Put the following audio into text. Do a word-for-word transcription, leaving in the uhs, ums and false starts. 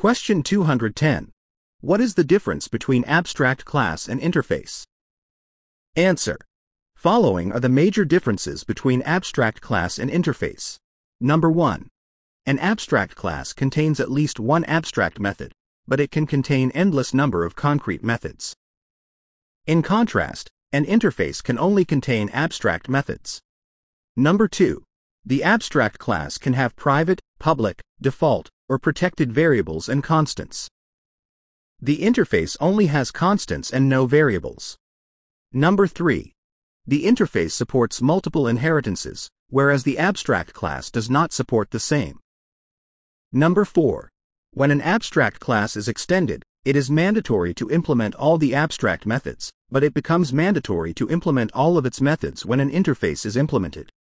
Question two hundred ten. What is the difference between abstract class and interface? Answer. Following are the major differences between abstract class and interface. Number one. An abstract class contains at least one abstract method, but it can contain endless number of concrete methods. In contrast, an interface can only contain abstract methods. Number two. The abstract class can have private, public, default, or protected variables and constants. The interface only has constants and no variables. Number three. The interface supports multiple inheritances, whereas the abstract class does not support the same. Number four. When an abstract class is extended, it is mandatory to implement all the abstract methods, but it becomes mandatory to implement all of its methods when an interface is implemented.